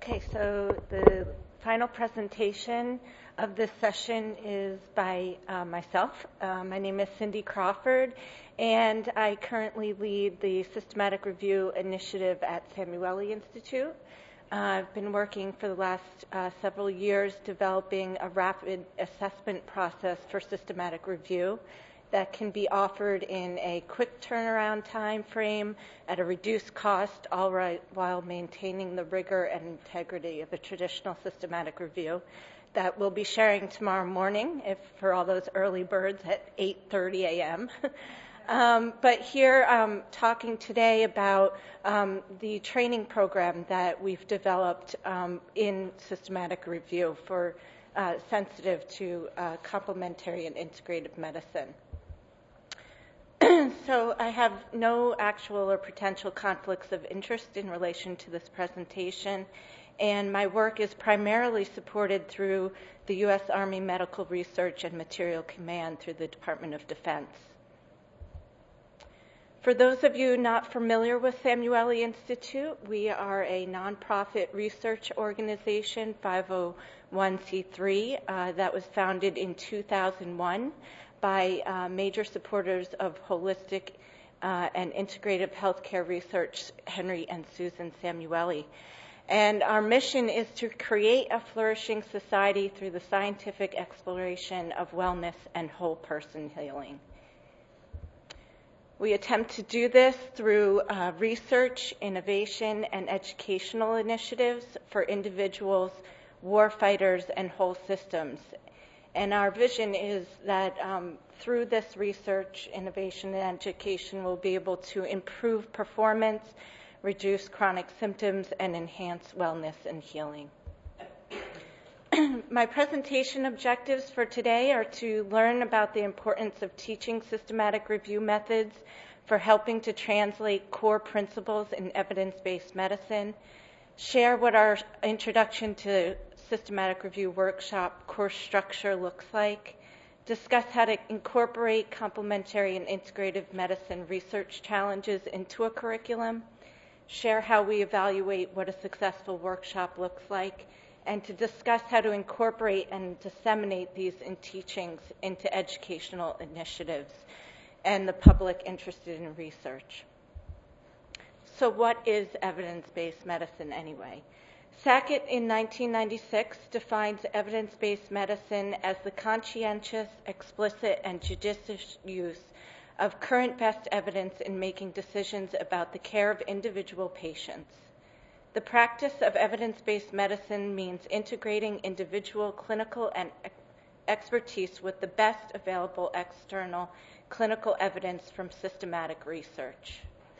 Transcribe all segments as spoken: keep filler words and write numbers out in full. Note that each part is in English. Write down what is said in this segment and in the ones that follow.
Okay, so the final presentation of this session is by uh, myself. Uh, my name is Cindy Crawford, and I currently lead the Systematic Review Initiative at Samueli Institute. Uh, I've been working for the last uh, several years developing a rapid assessment process for systematic review that can be offered in a quick turnaround time frame at a reduced cost, all right, while maintaining the rigor and integrity of a traditional systematic review that we'll be sharing tomorrow morning, if for all those early birds at eight thirty a.m. um, but here I'm talking today about um, the training program that we've developed um, in systematic review for uh, sensitive to uh, complementary and integrative medicine. So I have no actual or potential conflicts of interest in relation to this presentation, and my work is primarily supported through the U S Army Medical Research and Material Command through the Department of Defense. For those of you not familiar with Samueli Institute, we are a nonprofit research organization, five oh one c three, uh, that was founded in two thousand one. by uh, major supporters of holistic uh, and integrative healthcare research, Henry and Susan Samueli. And our mission is to create a flourishing society through the scientific exploration of wellness and whole person healing. We attempt to do this through uh, research, innovation, and educational initiatives for individuals, warfighters, and whole systems. And our vision is that um, through this research, innovation, and education, we'll be able to improve performance, reduce chronic symptoms, and enhance wellness and healing. My presentation objectives for today are to learn about the importance of teaching systematic review methods for helping to translate core principles in evidence-based medicine, share what our introduction to systematic review workshop course structure looks like, discuss how to incorporate complementary and integrative medicine research challenges into a curriculum, share how we evaluate what a successful workshop looks like, and to discuss how to incorporate and disseminate these in teachings into educational initiatives and the public interested in research. So what is evidence-based medicine anyway? Sackett in nineteen ninety-six defines evidence-based medicine as the conscientious, explicit, and judicious use of current best evidence in making decisions about the care of individual patients. The practice of evidence-based medicine means integrating individual clinical and expertise with the best available external clinical evidence from systematic research.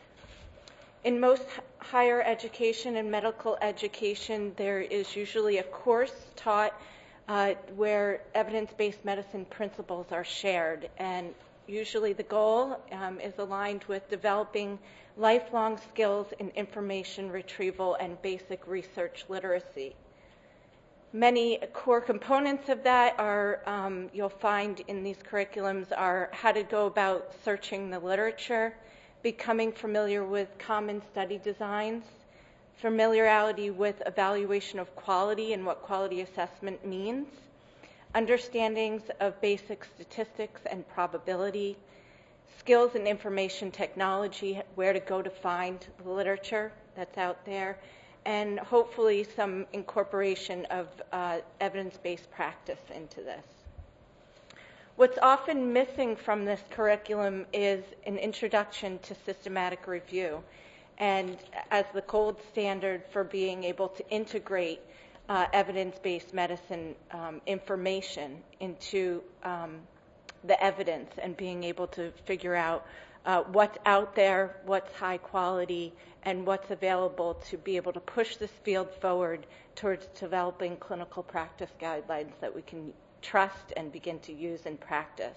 In most higher education and medical education, there is usually a course taught uh, where evidence-based medicine principles are shared, and usually the goal um, is aligned with developing lifelong skills in information retrieval and basic research literacy. Many core components of that are, um, you'll find in these curriculums, are how to go about searching the literature, becoming familiar with common study designs, familiarity with evaluation of quality and what quality assessment means, understandings of basic statistics and probability, skills in information technology, where to go to find the literature that's out there, and hopefully some incorporation of uh, evidence-based practice into this. What's often missing from this curriculum is an introduction to systematic review, and as the gold standard for being able to integrate uh, evidence-based medicine um, information into um, the evidence and being able to figure out uh, what's out there, what's high quality, and what's available to be able to push this field forward towards developing clinical practice guidelines that we can trust and begin to use in practice.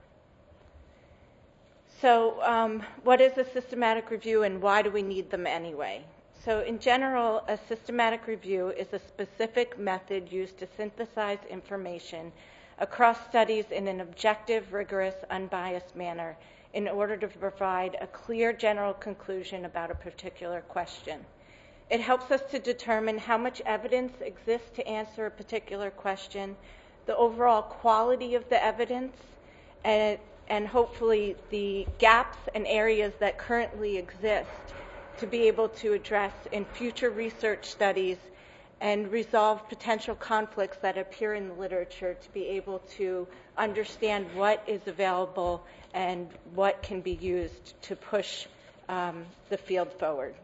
So um, what is a systematic review and why do we need them anyway? So in general, a systematic review is a specific method used to synthesize information across studies in an objective, rigorous, unbiased manner in order to provide a clear general conclusion about a particular question. It helps us to determine how much evidence exists to answer a particular question, the overall quality of the evidence, and, and hopefully the gaps and areas that currently exist to be able to address in future research studies and resolve potential conflicts that appear in the literature, to be able to understand what is available and what can be used to push um, the field forward.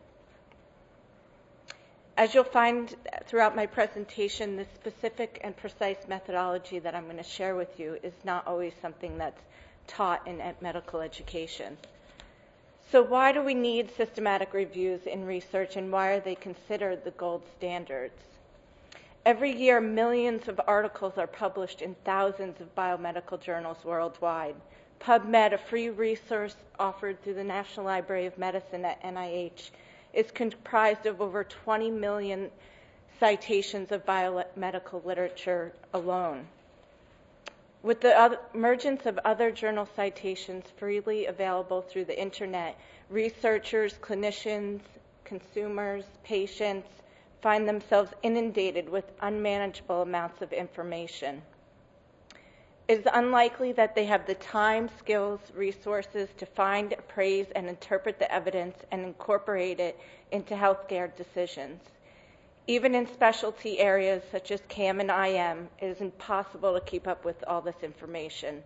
As you'll find throughout my presentation, the specific and precise methodology that I'm going to share with you is not always something that's taught in medical education. So why do we need systematic reviews in research, and why are they considered the gold standards? Every year, millions of articles are published in thousands of biomedical journals worldwide. PubMed, a free resource offered through the National Library of Medicine at N I H, is comprised of over twenty million citations of biomedical literature alone. With the emergence of other journal citations freely available through the internet, researchers, clinicians, consumers, patients find themselves inundated with unmanageable amounts of information. It is unlikely that they have the time, skills, resources to find, appraise, and interpret the evidence and incorporate it into healthcare decisions. Even in specialty areas such as C A M and I M, it is impossible to keep up with all this information.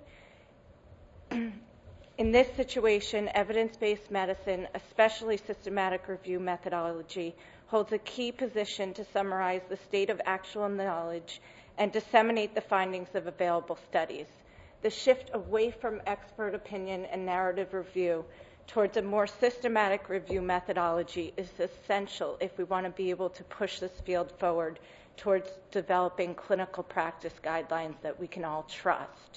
In this situation, evidence-based medicine, especially systematic review methodology, holds a key position to summarize the state of actual knowledge and disseminate the findings of available studies. The shift away from expert opinion and narrative review towards a more systematic review methodology is essential if we want to be able to push this field forward towards developing clinical practice guidelines that we can all trust.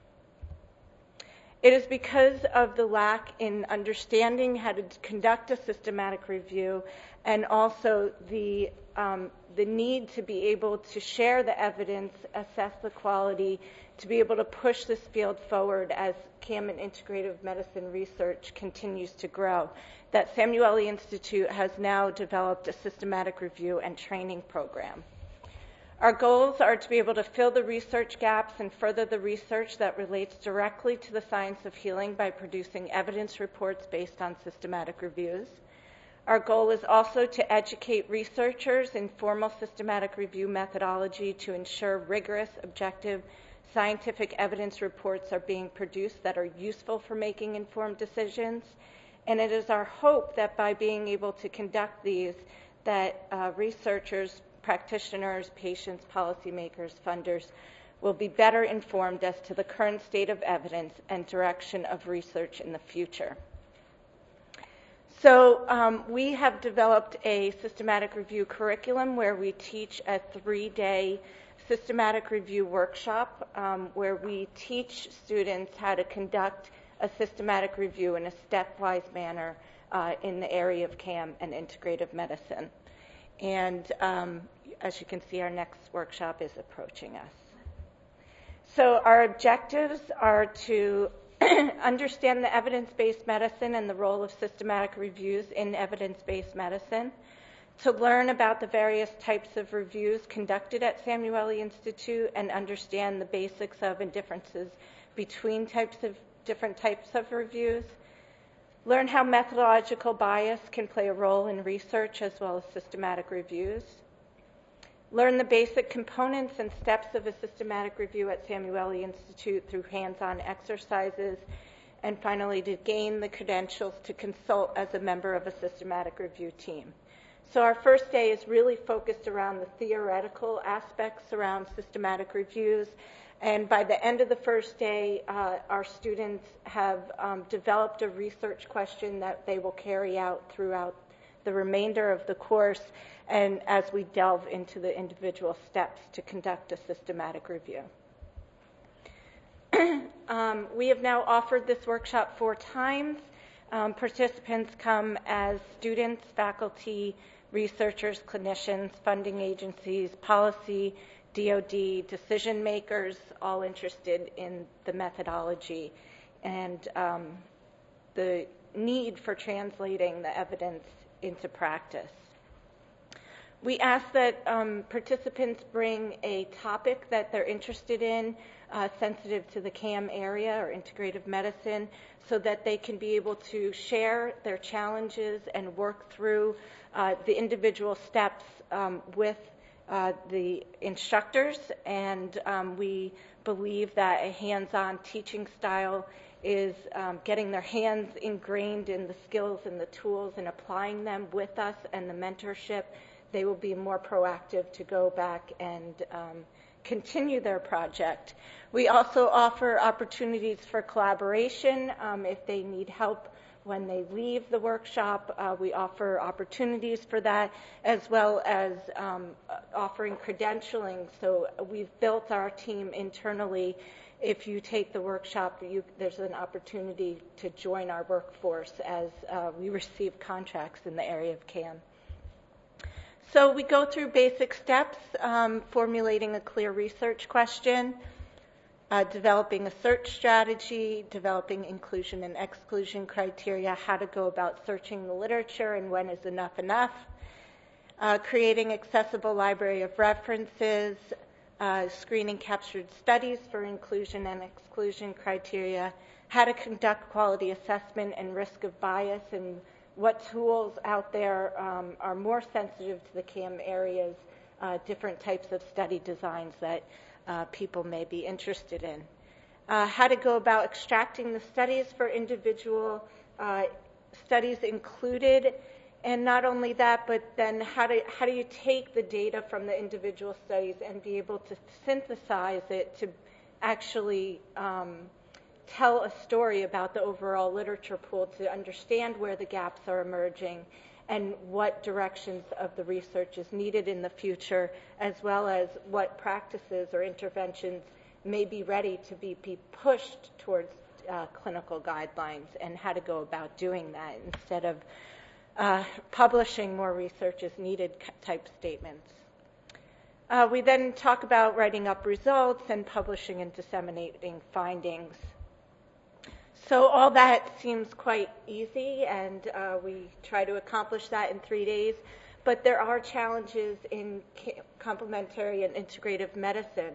It is because of the lack in understanding how to conduct a systematic review, and also the, um, the need to be able to share the evidence, assess the quality, to be able to push this field forward as C A M and integrative medicine research continues to grow, that Samueli Institute has now developed a systematic review and training program. Our goals are to be able to fill the research gaps and further the research that relates directly to the science of healing by producing evidence reports based on systematic reviews. Our goal is also to educate researchers in formal systematic review methodology to ensure rigorous, objective, scientific evidence reports are being produced that are useful for making informed decisions. And it is our hope that by being able to conduct these, that uh, researchers, practitioners, patients, policymakers, funders will be better informed as to the current state of evidence and direction of research in the future. So um, we have developed a systematic review curriculum where we teach a three-day systematic review workshop um, where we teach students how to conduct a systematic review in a stepwise manner uh, in the area of C A M and integrative medicine. And um, as you can see, our next workshop is approaching us. So our objectives are to understand the evidence-based medicine and the role of systematic reviews in evidence-based medicine, to learn about the various types of reviews conducted at Samueli Institute and understand the basics of and differences between types of different types of reviews, learn how methodological bias can play a role in research as well as systematic reviews, learn the basic components and steps of a systematic review at Samueli Institute through hands-on exercises, and finally to gain the credentials to consult as a member of a systematic review team. So our first day is really focused around the theoretical aspects around systematic reviews. And by the end of the first day, uh, our students have um, developed a research question that they will carry out throughout the remainder of the course, and as we delve into the individual steps to conduct a systematic review. um, we have now offered this workshop four times. Um, participants come as students, faculty, researchers, clinicians, funding agencies, policy, D O D, decision makers, all interested in the methodology and um, the need for translating the evidence into practice. we ask that um, participants bring a topic that they're interested in, uh, sensitive to the C A M area or integrative medicine, so that they can be able to share their challenges and work through uh, the individual steps um, with uh, the instructors. And um, we believe that a hands-on teaching style is um, getting their hands ingrained in the skills and the tools and applying them with us and the mentorship. They will be more proactive to go back and um, continue their project. We also offer opportunities for collaboration. Um, if they need help when they leave the workshop, uh, we offer opportunities for that, as well as um, offering credentialing. So we've built our team internally. If you take the workshop, you, there's an opportunity to join our workforce as uh, we receive contracts in the area of C A M. So we go through basic steps, um, formulating a clear research question, uh, developing a search strategy, developing inclusion and exclusion criteria, how to go about searching the literature and when is enough enough, uh, creating accessible library of references, uh, screening captured studies for inclusion and exclusion criteria, how to conduct quality assessment and risk of bias, and what tools out there um, are more sensitive to the C A M areas, uh, different types of study designs that uh, people may be interested in. Uh, how to go about extracting the studies for individual uh, studies included, and not only that, but then how do, how do you take the data from the individual studies and be able to synthesize it to actually um, tell a story about the overall literature pool, to understand where the gaps are emerging and what directions of the research is needed in the future, as well as what practices or interventions may be ready to be, be pushed towards uh, clinical guidelines, and how to go about doing that instead of uh, publishing more research as needed type statements. Uh, we then talk about writing up results and publishing and disseminating findings. So all that seems quite easy, and uh, we try to accomplish that in three days. But there are challenges in complementary and integrative medicine.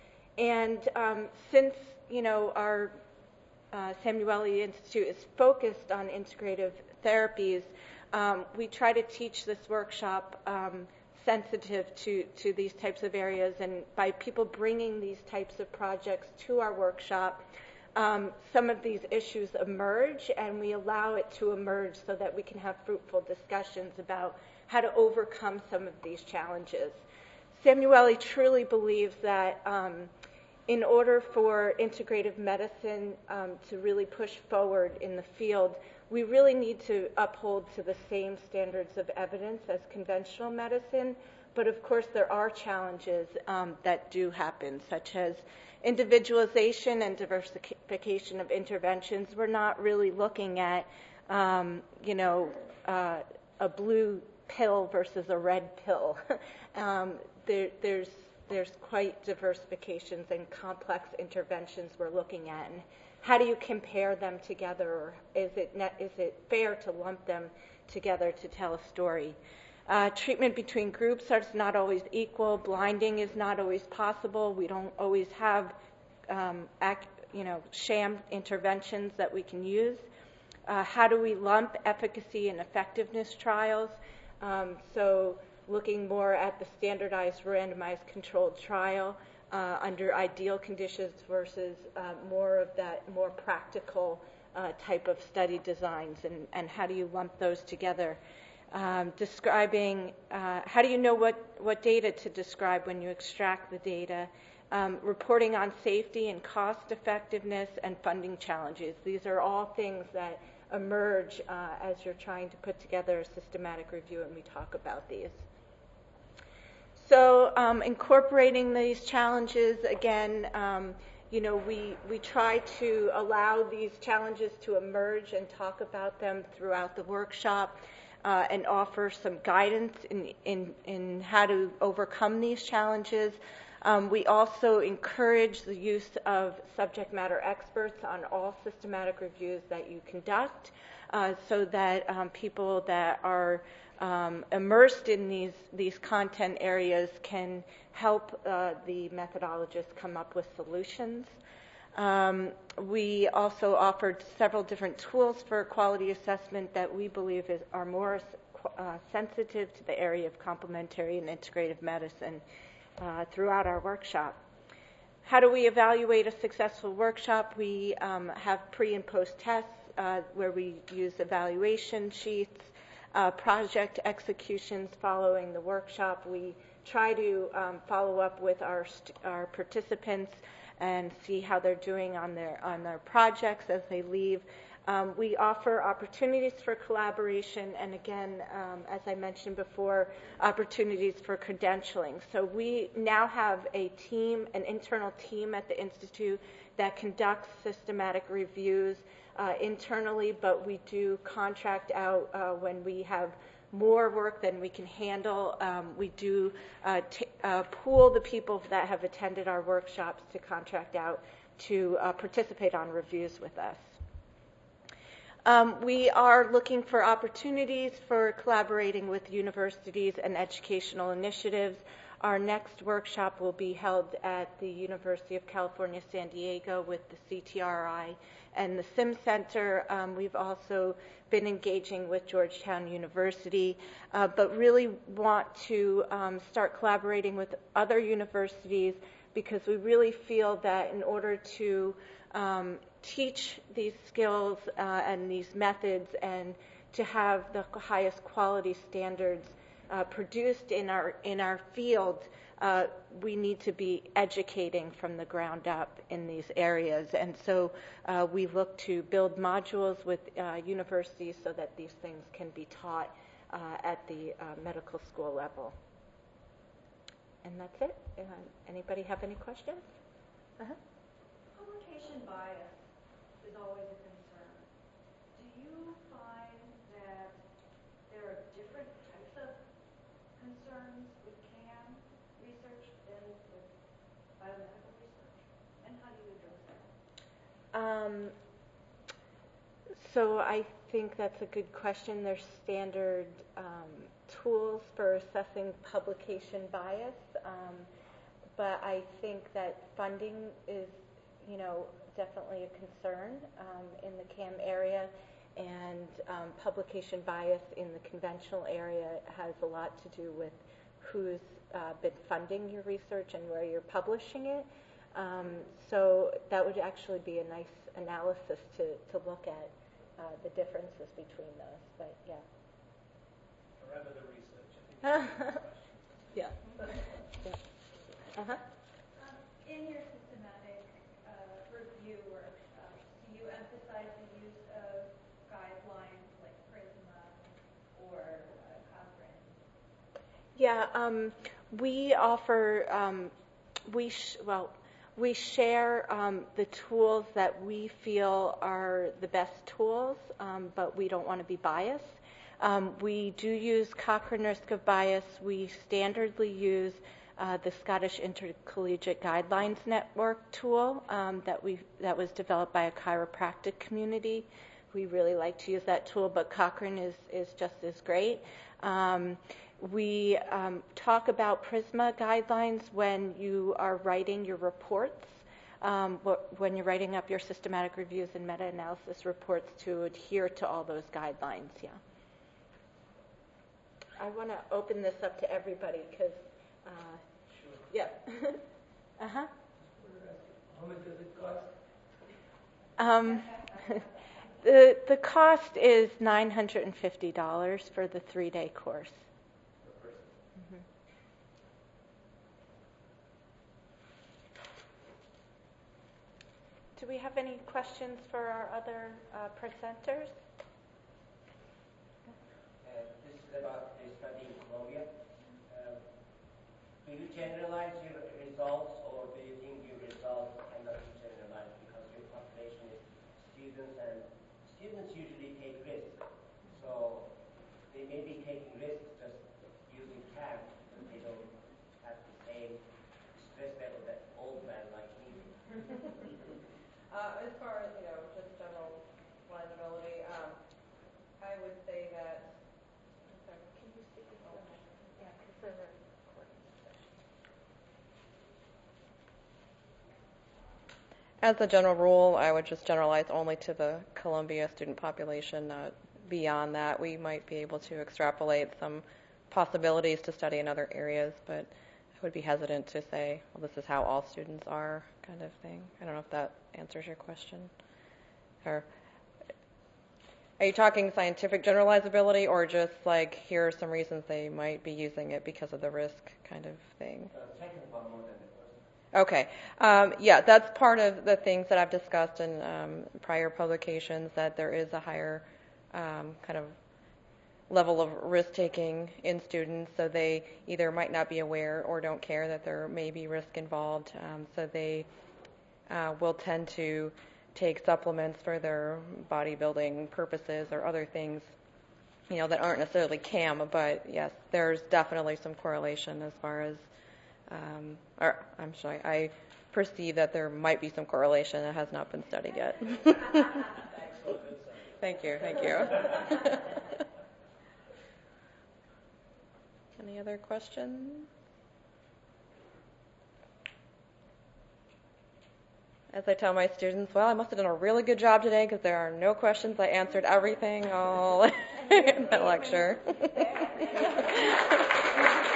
And um, since, you know, our uh, Samueli Institute is focused on integrative therapies, um, we try to teach this workshop um, sensitive to, to these types of areas. And by people bringing these types of projects to our workshop, Um, some of these issues emerge, and we allow it to emerge so that we can have fruitful discussions about how to overcome some of these challenges. Samueli truly believes that um, in order for integrative medicine um, to really push forward in the field, we really need to uphold to the same standards of evidence as conventional medicine. But of course, there are challenges um, that do happen, such as individualization and diversification of interventions. We're not really looking at, um, you know, uh, a blue pill versus a red pill. um, there, there's there's quite diversifications and complex interventions we're looking at, and how do you compare them together, or is it net, is it fair to lump them together to tell a story? Uh, treatment between groups is not always equal. Blinding is not always possible. We don't always have, um, ac- you know, sham interventions that we can use. Uh, how do we lump efficacy and effectiveness trials? Um, so looking more at the standardized randomized controlled trial uh, under ideal conditions versus uh, more of that more practical uh, type of study designs, and, and how do you lump those together? Um, describing, uh, how do you know what, what data to describe when you extract the data? Um, reporting on safety and cost effectiveness and funding challenges. These are all things that emerge uh, as you're trying to put together a systematic review, and we talk about these. So um, incorporating these challenges, again, um, you know, we, we try to allow these challenges to emerge and talk about them throughout the workshop. Uh, and offer some guidance in, in, in how to overcome these challenges. Um, we also encourage the use of subject matter experts on all systematic reviews that you conduct, uh, so that um, people that are um, immersed in these, these content areas can help uh, the methodologists come up with solutions. Um, we also offered several different tools for quality assessment that we believe is, are more uh, sensitive to the area of complementary and integrative medicine uh, throughout our workshop. How do we evaluate a successful workshop? We um, have pre and post tests uh, where we use evaluation sheets, uh, project executions following the workshop. We try to um, follow up with our, st- our participants and see how they're doing on their on their projects as they leave. Um, we offer opportunities for collaboration, and again, um, as I mentioned before, opportunities for credentialing. So we now have a team, an internal team at the Institute that conducts systematic reviews uh, internally, but we do contract out uh, when we have more work than we can handle. Um, we do uh, t- uh, pool the people that have attended our workshops to contract out to uh, participate on reviews with us. Um, we are looking for opportunities for collaborating with universities and educational initiatives. Our next workshop will be held at the University of California, San Diego with the C T R I and the SIM Center. Um, we've also been engaging with Georgetown University, uh, but really want to um, start collaborating with other universities because we really feel that in order to um, teach these skills uh, and these methods and to have the highest quality standards uh, produced in our in our field, uh, we need to be educating from the ground up in these areas. And so uh, we look to build modules with uh, universities so that these things can be taught uh, at the uh, medical school level. And that's it. Uh, anybody have any questions? Uh-huh. Publication bias is always a concern. Do you find that there are different types of concerns with C A M research than with biomedical research? And how do you address that? Um, so I think that's a good question. There's standard um, tools for assessing publication bias, um, but I think that funding is, you know, definitely a concern um, in the C A M area, and um, publication bias in the conventional area has a lot to do with who's uh, been funding your research and where you're publishing it. Um, so that would actually be a nice analysis to, to look at uh, the differences between those. But yeah. Forever the research. I think yeah. yeah. Uh-huh. Um, in your systematic uh, review workshops, do you emphasize the use of guidelines like PRISMA or uh, Cochrane? Yeah, um, we offer, um, we sh- well, we share um, the tools that we feel are the best tools, um, but we don't want to be biased. Um, we do use Cochrane Risk of Bias. We standardly use uh, the Scottish Intercollegiate Guidelines Network tool um, that we that was developed by a chiropractic community. We really like to use that tool, but Cochrane is, is just as great. Um, we um, talk about PRISMA guidelines when you are writing your reports, um, when you're writing up your systematic reviews and meta-analysis reports to adhere to all those guidelines, yeah. I want to open this up to everybody because, uh, sure. yeah. uh-huh. How much does it cost? Um, the the cost is nine hundred fifty dollars for the three-day course. Per person. Mm-hmm. Do we have any questions for our other uh, presenters? Uh, this is about the study in Colombia. Um, do you generalize your results, or do you think your results cannot be generalized because your population is students, and students usually take risks? So they may be taking risks just using C A M, but they don't have the same stress level that old man like me do. uh, as far as, you know, just general blindability, um, I would say that, I'm sorry, can you As a general rule, I would just generalize only to the Columbia student population. Not beyond that, we might be able to extrapolate some possibilities to study in other areas, but I would be hesitant to say, well, this is how all students are, kind of thing. I don't know if that answers your question. Or are you talking scientific generalizability, or just like here are some reasons they might be using it because of the risk kind of thing? The second one more than the first. Okay. Um, yeah, that's part of the things that I've discussed in um, prior publications, that there is a higher um, kind of level of risk-taking in students, so they either might not be aware or don't care that there may be risk involved, um, so they uh, will tend to take supplements for their bodybuilding purposes or other things, you know, that aren't necessarily C A M, but yes, there's definitely some correlation as far as Um, or I'm sorry, I perceive that there might be some correlation that has not been studied yet. Thank you, thank you. Any other questions? As I tell my students, well, I must have done a really good job today because there are no questions. I answered everything all in the lecture.